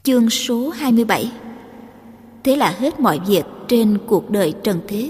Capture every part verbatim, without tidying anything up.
Chương số hai mươi bảy. Thế là hết mọi việc trên cuộc đời trần thế.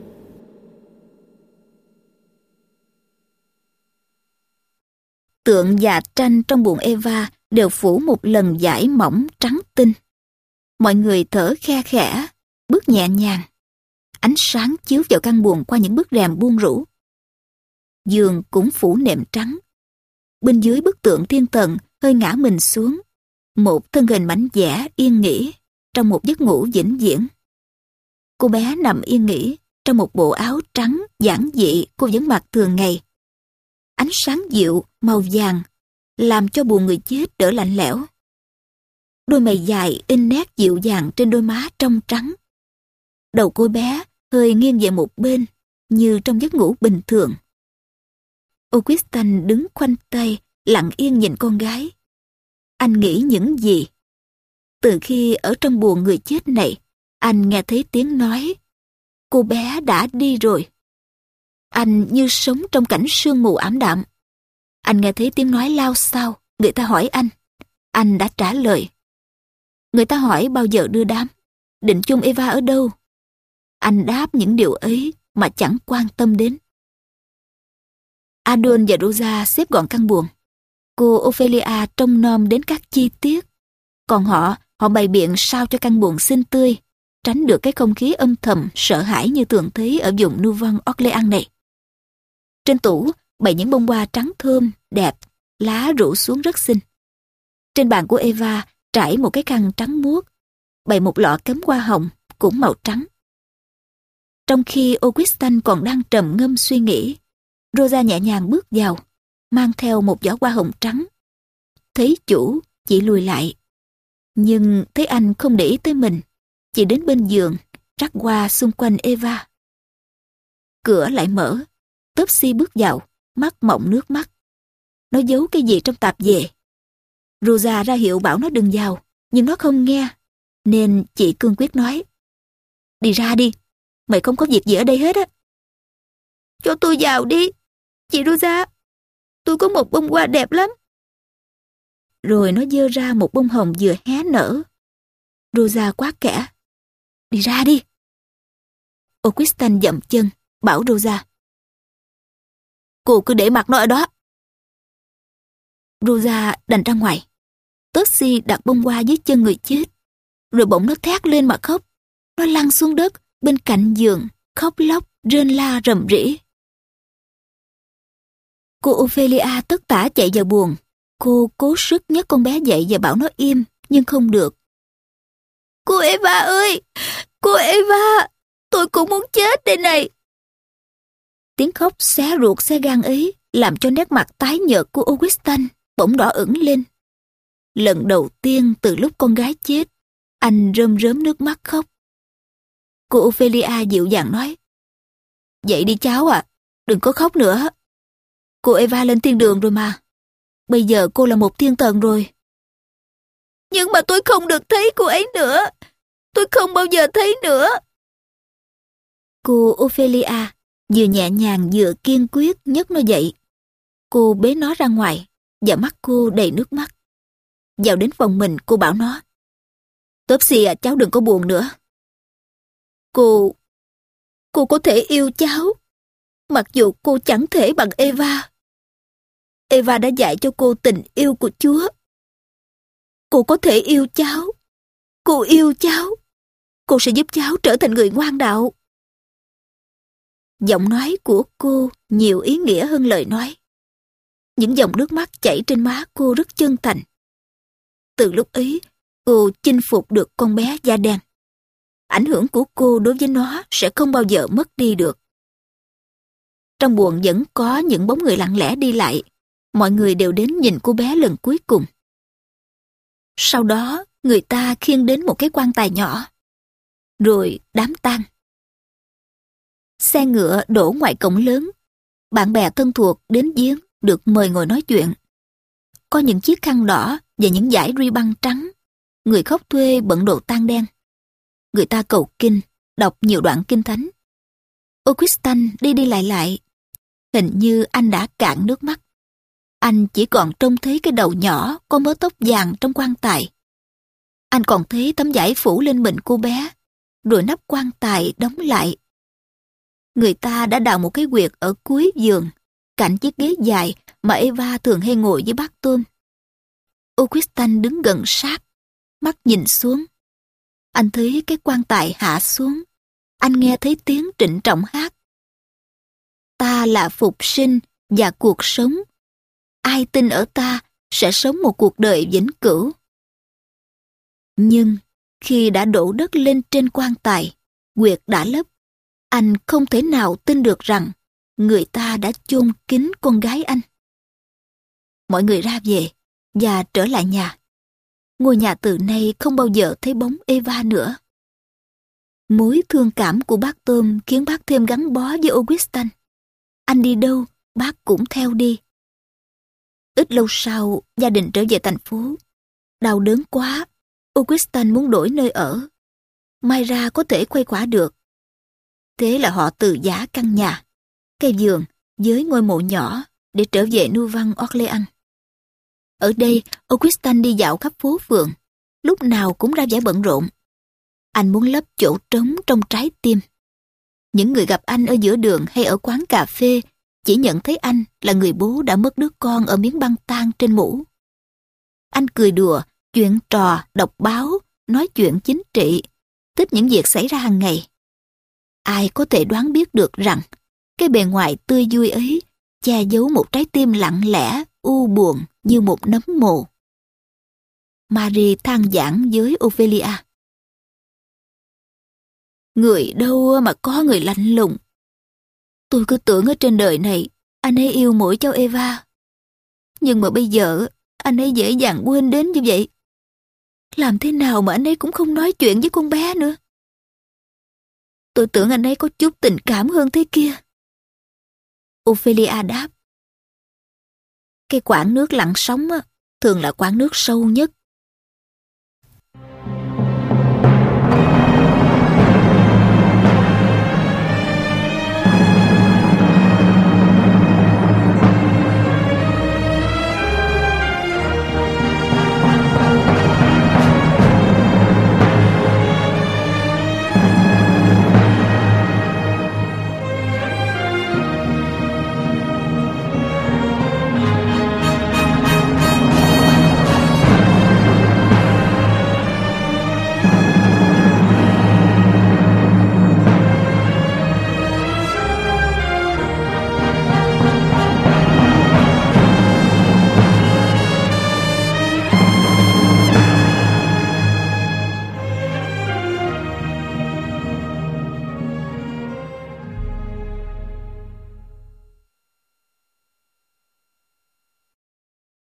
Tượng và tranh trong buồng Eva đều phủ một lần vải mỏng trắng tinh. Mọi người thở khe khẽ, bước nhẹ nhàng. Ánh sáng chiếu vào căn buồng qua những bức rèm buông rũ. Giường cũng phủ nệm trắng. Bên dưới bức tượng thiên thần hơi ngã mình xuống. Một thân hình mảnh dẻ yên nghỉ trong một giấc ngủ vĩnh viễn. Cô bé nằm yên nghỉ trong một bộ áo trắng giản dị cô vẫn mặc thường ngày. Ánh sáng dịu màu vàng làm cho buồng người chết đỡ lạnh lẽo. Đôi mày dài in nét dịu dàng trên đôi má trong trắng. Đầu cô bé hơi nghiêng về một bên như trong giấc ngủ bình thường. Augustin đứng khoanh tay lặng yên nhìn con gái. Anh nghĩ những gì? Từ khi ở trong buồng người chết này, anh nghe thấy tiếng nói. Cô bé đã đi rồi. Anh như sống trong cảnh sương mù ảm đạm. Anh nghe thấy tiếng nói lao xao. Người ta hỏi anh. Anh đã trả lời. Người ta hỏi bao giờ đưa đám, định chôn Eva ở đâu. Anh đáp những điều ấy mà chẳng quan tâm đến. Adon và Rosa xếp gọn căn buồng. Cô Ophelia trông nom đến các chi tiết. Còn họ, họ bày biện sao cho căn buồng xinh tươi, tránh được cái không khí âm thầm, sợ hãi như thường thấy ở vùng Nouvelle-Orléans này. Trên tủ, bày những bông hoa trắng thơm, đẹp, lá rủ xuống rất xinh. Trên bàn của Eva trải một cái khăn trắng muốt, bày một lọ cắm hoa hồng, cũng màu trắng. Trong khi Augustin còn đang trầm ngâm suy nghĩ, Rosa nhẹ nhàng bước vào, mang theo một giỏ hoa hồng trắng. Thấy chủ, chị lùi lại. Nhưng thấy anh không để ý tới mình, chị đến bên giường, rắc hoa xung quanh Eva. Cửa lại mở, Topsy bước vào, mắt mọng nước mắt. Nó giấu cái gì trong tạp dề. Rosa ra hiệu bảo nó đừng vào, nhưng nó không nghe, nên chị cương quyết nói. Đi ra đi, mày không có việc gì ở đây hết á. Cho tôi vào đi, chị Rosa, tôi có một bông hoa đẹp lắm. Rồi nó giơ ra một bông hồng vừa hé nở. Rosa quát kẽ. Đi ra đi. Augustin dậm chân, bảo Rosa. Cô cứ để mặc nó ở đó. Rosa đành ra ngoài. Topsy đặt bông hoa dưới chân người chết. Rồi bỗng nó thét lên mà khóc. Nó lăn xuống đất bên cạnh giường, khóc lóc, rên la rầm rĩ. Cô Ophelia tất tả chạy vào buồng. Cô cố sức nhấc con bé dậy và bảo nó im, nhưng không được. Cô Eva ơi! Cô Eva! Tôi cũng muốn chết đây này! Tiếng khóc xé ruột xé gan ấy làm cho nét mặt tái nhợt của Augustin bỗng đỏ ửng lên. Lần đầu tiên từ lúc con gái chết, anh rơm rớm nước mắt khóc. Cô Ophelia dịu dàng nói. Dậy đi cháu à, đừng có khóc nữa. Cô Eva lên thiên đường rồi mà. Bây giờ cô là một thiên thần rồi. Nhưng mà tôi không được thấy cô ấy nữa. Tôi không bao giờ thấy nữa. Cô Ophelia vừa nhẹ nhàng vừa kiên quyết nhấc nó dậy. Cô bế nó ra ngoài và mắt cô đầy nước mắt. Vào đến phòng mình, cô bảo nó. Topsy à, cháu đừng có buồn nữa. Cô... Cô có thể yêu cháu, mặc dù cô chẳng thể bằng Eva. Eva đã dạy cho cô tình yêu của Chúa. Cô có thể yêu cháu. Cô yêu cháu. Cô sẽ giúp cháu trở thành người ngoan đạo. Giọng nói của cô nhiều ý nghĩa hơn lời nói. Những dòng nước mắt chảy trên má cô rất chân thành. Từ lúc ấy, cô chinh phục được con bé da đen. Ảnh hưởng của cô đối với nó sẽ không bao giờ mất đi được. Trong buồng vẫn có những bóng người lặng lẽ đi lại. Mọi người đều đến nhìn cô bé lần cuối cùng. Sau đó, người ta khiêng đến một cái quan tài nhỏ. Rồi đám tang. Xe ngựa đổ ngoài cổng lớn. Bạn bè thân thuộc đến viếng được mời ngồi nói chuyện. Có những chiếc khăn đỏ và những dải ruy băng trắng. Người khóc thuê bận đồ tang đen. Người ta cầu kinh, đọc nhiều đoạn kinh thánh. Augustin đi đi lại lại. Hình như anh đã cạn nước mắt. Anh chỉ còn trông thấy cái đầu nhỏ có mớ tóc vàng trong quan tài. Anh còn thấy tấm vải phủ lên mình cô bé, rồi nắp quan tài đóng lại. Người ta đã đào một cái huyệt ở cuối giường, cạnh chiếc ghế dài mà Eva thường hay ngồi với bát tôm. Augustin đứng gần sát, mắt nhìn xuống. Anh thấy cái quan tài hạ xuống. Anh nghe thấy tiếng trịnh trọng hát. Ta là phục sinh và cuộc sống. Ai tin ở ta sẽ sống một cuộc đời vĩnh cửu. Nhưng khi đã đổ đất lên trên quan tài, huyệt đã lấp, anh không thể nào tin được rằng người ta đã chôn kín con gái anh. Mọi người ra về và trở lại nhà. Ngôi nhà từ nay không bao giờ thấy bóng Eva nữa. Mối thương cảm của bác Tôm khiến bác thêm gắn bó với Augustin. Anh đi đâu, bác cũng theo đi. Ít lâu sau, gia đình trở về thành phố. Đau đớn quá, Augustin muốn đổi nơi ở. May ra có thể quay quả được. Thế là họ từ giá căn nhà, cây vườn với ngôi mộ nhỏ để trở về Nouvelle-Orléans. Ở đây, Augustin đi dạo khắp phố phường, lúc nào cũng ra vẻ bận rộn. Anh muốn lấp chỗ trống trong trái tim. Những người gặp anh ở giữa đường hay ở quán cà phê chỉ nhận thấy anh là người bố đã mất đứa con ở miếng băng tang trên mũ. Anh cười đùa, chuyện trò, đọc báo, nói chuyện chính trị, thích những việc xảy ra hàng ngày. Ai có thể đoán biết được rằng cái bề ngoài tươi vui ấy che giấu một trái tim lặng lẽ, u buồn như một nấm mồ. Marie than vãn với Ophelia. Người đâu mà có người lạnh lùng. Tôi cứ tưởng ở trên đời này anh ấy yêu mỗi cháu Eva. Nhưng mà bây giờ anh ấy dễ dàng quên đến như vậy. Làm thế nào mà anh ấy cũng không nói chuyện với con bé nữa. Tôi tưởng anh ấy có chút tình cảm hơn thế kia. Ophelia đáp. Cái quãng nước lặng sóng á, thường là quãng nước sâu nhất